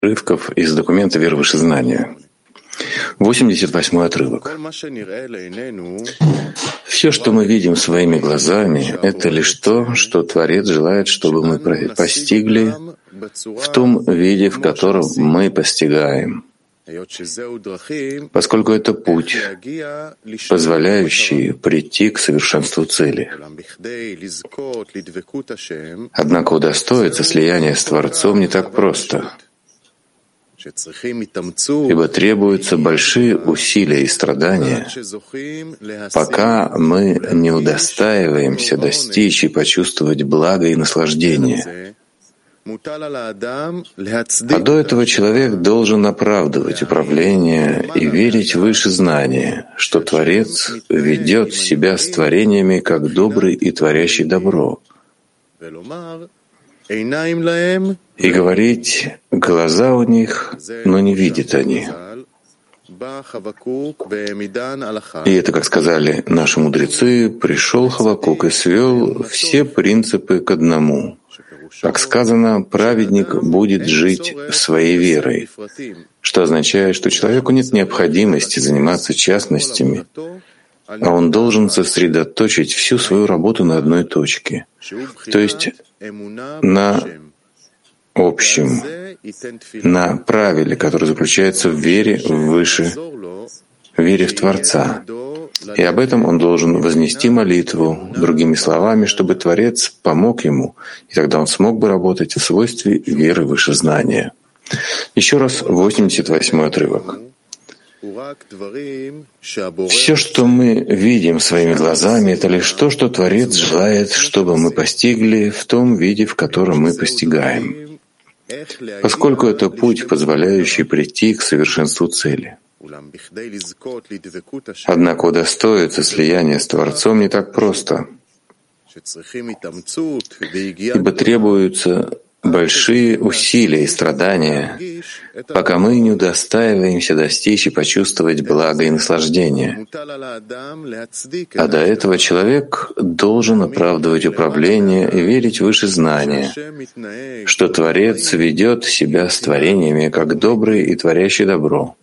Отрывков из документа «Вера выше знания». 88-й отрывок. Все, что мы видим своими глазами, это лишь то, что Творец желает, чтобы мы постигли в том виде, в котором мы постигаем, поскольку это путь, позволяющий прийти к совершенству цели. Однако удостоиться слияния с Творцом не так просто, ибо требуются большие усилия и страдания, пока мы не удостаиваемся достичь и почувствовать благо и наслаждение. А до этого человек должен оправдывать управление и верить выше знания, что Творец ведет себя с творениями как добрый и творящий добро, и говорить: глаза у них, но не видят они. И это, как сказали наши мудрецы, пришел Хавакук и свел все принципы к одному. Как сказано, праведник будет жить своей верой, что означает, что человеку нет необходимости заниматься частностями, а он должен сосредоточить всю свою работу на одной точке, то есть на общем, на правиле, которое заключается в вере выше, вере в Творца. И об этом он должен вознести молитву, другими словами, чтобы Творец помог ему, и тогда он смог бы работать в свойстве веры выше знания. Еще раз 88-й отрывок. Все, что мы видим своими глазами, это лишь то, что Творец желает, чтобы мы постигли в том виде, в котором мы постигаем, поскольку это путь, позволяющий прийти к совершенству цели. Однако удостоиться слияния с Творцом не так просто, ибо требуются большие усилия и страдания, пока мы не удостаиваемся достичь и почувствовать благо и наслаждение. А до этого человек должен оправдывать управление и верить выше знания, что Творец ведет себя с творениями как добрый и творящий добро,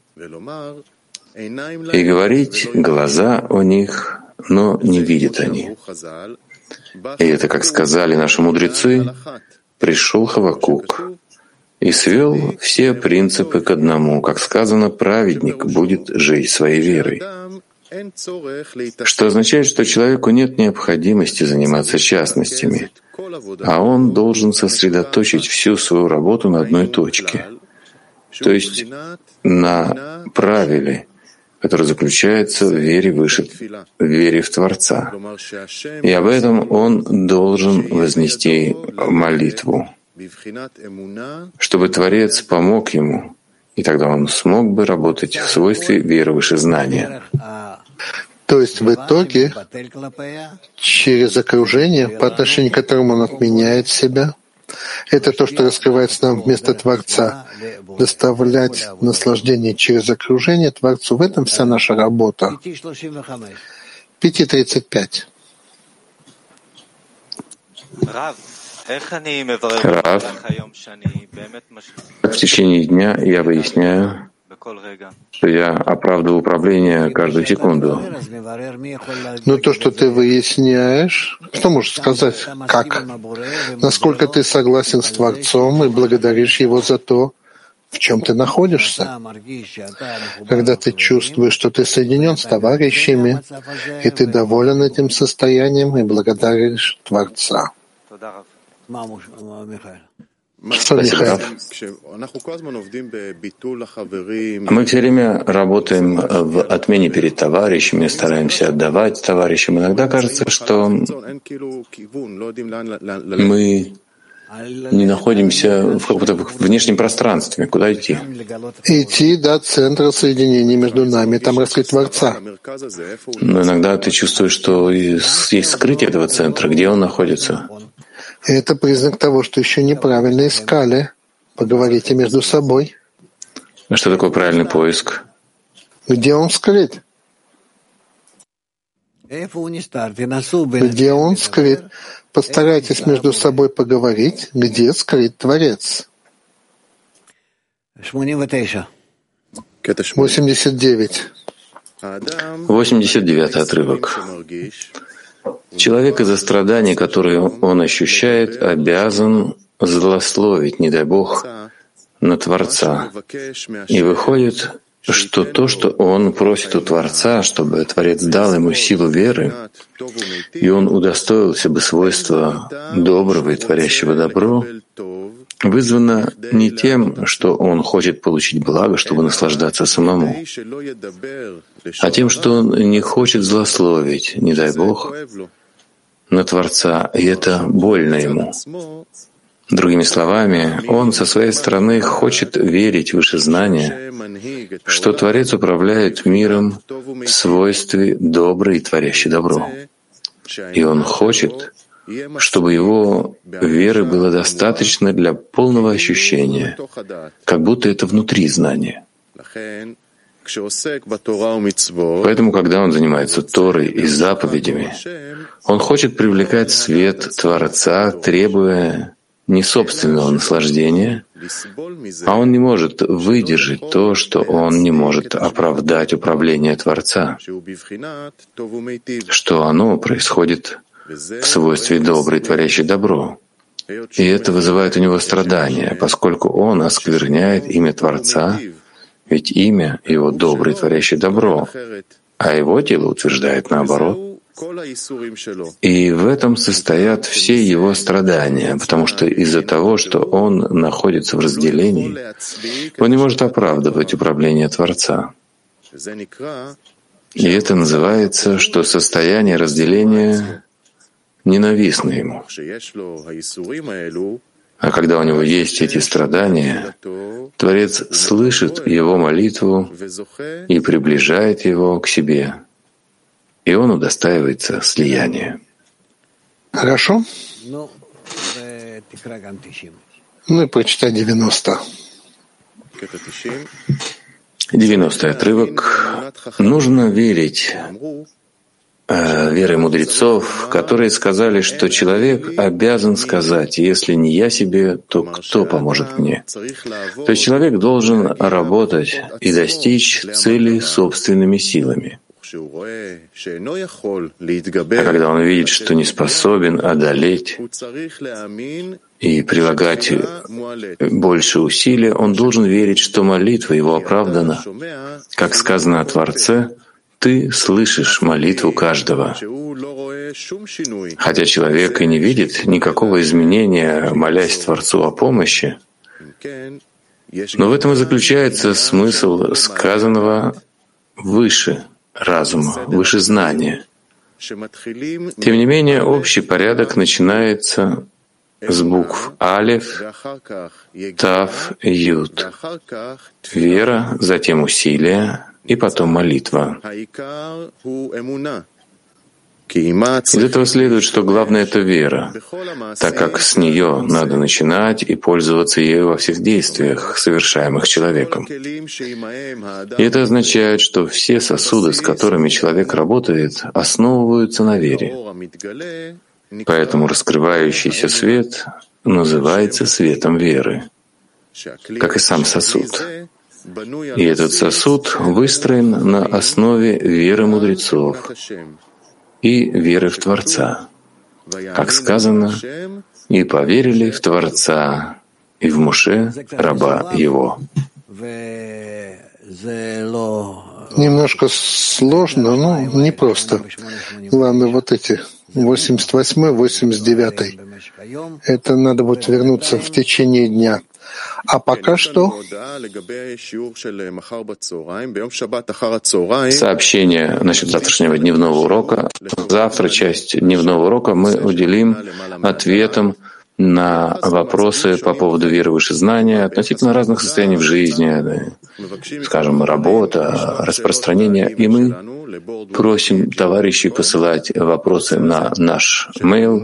и говорить: глаза у них, но не видят они. И это, как сказали наши мудрецы, пришел Хавакук и свел все принципы к одному. Как сказано, праведник будет жить своей верой. Что означает, что человеку нет необходимости заниматься частностями, а он должен сосредоточить всю свою работу на одной точке, то есть на правиле, который заключается в вере выше, в вере в Творца. И об этом он должен вознести молитву, чтобы Творец помог ему, и тогда он смог бы работать в свойстве веры выше знания. То есть в итоге через окружение, по отношению к которому он отменяет себя, это то, что раскрывается нам вместо Творца, доставлять наслаждение через окружение Творцу. В этом вся наша работа. 5:35. Рав, в течение дня я выясняю, что я оправдываю управление каждую секунду. Но то, что ты выясняешь, что можешь сказать? Как? Насколько ты согласен с Творцом и благодаришь Его за то, в чем ты находишься? Когда ты чувствуешь, что ты соединен с товарищами, и ты доволен этим состоянием и благодаришь Творца. Что, Михаил? Мы все время работаем в отмене перед товарищами, стараемся отдавать товарищам. Иногда кажется, что мы не находимся в каком-то внешнем пространстве. Куда идти? Идти до центра соединения между нами, там раскрыть Творца. Но иногда ты чувствуешь, что есть скрытие этого центра. Где он находится? Это признак того, что еще неправильно искали. Поговорите между собой. А что такое правильный поиск? Где он скрыт? Где он скрыт? Постарайтесь между собой поговорить, где скрыт Творец. 89. 89-й отрывок. Человек из-за страданий, которые он ощущает, обязан злословить, не дай Бог, на Творца. И выходит, что то, что он просит у Творца, чтобы Творец дал ему силу веры, и он удостоился бы свойства доброго и творящего добро, вызвано не тем, что он хочет получить благо, чтобы наслаждаться самому, а тем, что он не хочет злословить, не дай Бог, на Творца, и это больно ему. Другими словами, он со своей стороны хочет верить в вышезнание, что Творец управляет миром в свойстве добрый и творящий добро. И он хочет, чтобы его веры было достаточно для полного ощущения, как будто это внутри знания. Поэтому, когда он занимается Торой и заповедями, он хочет привлекать свет Творца, требуя не собственного наслаждения, а он не может выдержать то, что он не может оправдать управление Творца, что оно происходит в свойстве добрый, творящий добро. И это вызывает у него страдания, поскольку он оскверняет имя Творца, ведь имя его добрый, творящий добро, а его тело утверждает наоборот. И в этом состоят все его страдания, потому что из-за того, что он находится в разделении, он не может оправдывать управление Творца. И это называется, что состояние разделения ненавистно ему. А когда у него есть эти страдания, Творец слышит его молитву и приближает его к себе, и он удостаивается слияния. Хорошо? Ну и прочитай 90. 90-й отрывок. Нужно верить верой мудрецов, которые сказали, что человек обязан сказать: «Если не я себе, то кто поможет мне?» То есть человек должен работать и достичь цели собственными силами. А когда он видит, что не способен одолеть и прилагать больше усилий, он должен верить, что молитва его оправдана. Как сказано о Творце, «Ты слышишь молитву каждого». Хотя человек и не видит никакого изменения, молясь Творцу о помощи, но в этом и заключается смысл сказанного выше разума, выше знания. Тем не менее, общий порядок начинается с букв Алеф, Тав, Юд. Вера, затем усилие и потом молитва. Из этого следует, что главное — это вера, так как с нее надо начинать и пользоваться ею во всех действиях, совершаемых человеком. И это означает, что все сосуды, с которыми человек работает, основываются на вере. Поэтому раскрывающийся свет называется светом веры, как и сам сосуд. И этот сосуд выстроен на основе веры мудрецов и веры в Творца. Как сказано, «И поверили в Творца и в Моше, раба его». Немножко сложно, но непросто. Ладно, вот эти 88-й, 89-й. Это надо будет вернуться в течение дня. А пока что сообщение насчет завтрашнего дневного урока. Завтра часть дневного урока мы уделим ответам на вопросы по поводу веры, вышезнания относительно разных состояний в жизни, скажем, работа, распространение. И мы просим товарищей посылать вопросы на наш mail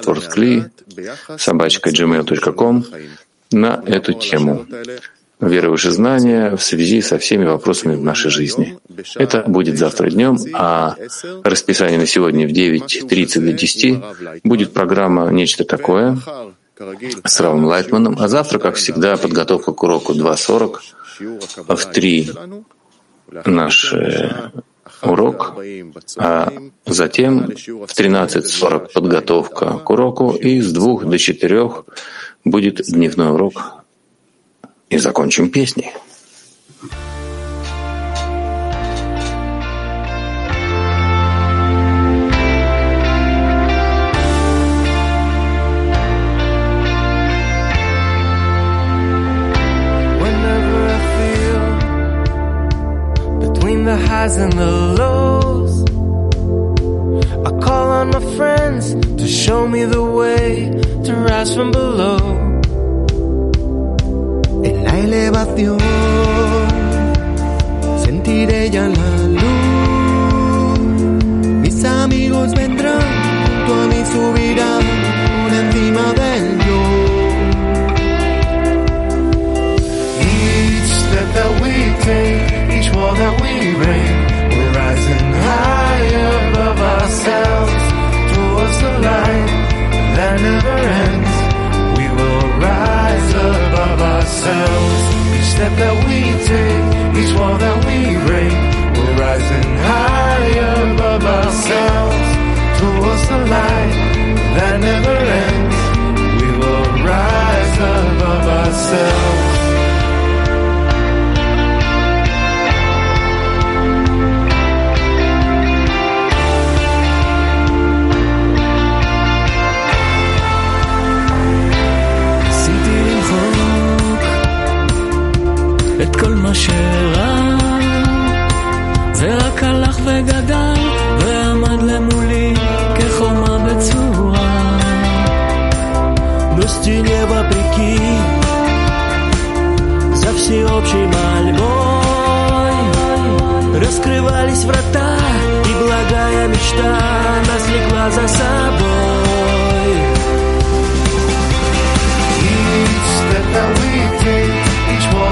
bordworthkli@gmail.com на эту тему. Вера, вышезнание в связи со всеми вопросами в нашей жизни. Это будет завтра днем, а расписание на сегодня в 9:30 до 10 будет программа «Нечто такое», с Равом Лайтманом, а завтра, как всегда, подготовка к уроку 2:40, в 3 наш урок, а затем в 13:40 подготовка к уроку, и с 2 до 4 будет дневной урок, и закончим песней. The highs and the lows, I call on my friends to show me the way to rise from below. En la elevación sentiré ya la luz. Mis amigos vendrán, tú a mí subirán por encima del yo. Each step that we take, each wall that we break, we're rising higher above ourselves towards the light that never ends. We will rise above ourselves. Each step that we take, each wall that we break, we're rising higher above ourselves towards the light that never ends. We will rise above ourselves. את כל מה שרע זה רק הלך וגדל ועמד למולי כחומה בצורה. Достине вопреки за всеобщей мольбой раскрывались врата, и благая мечта нас влекла за собой. Each step that we take, each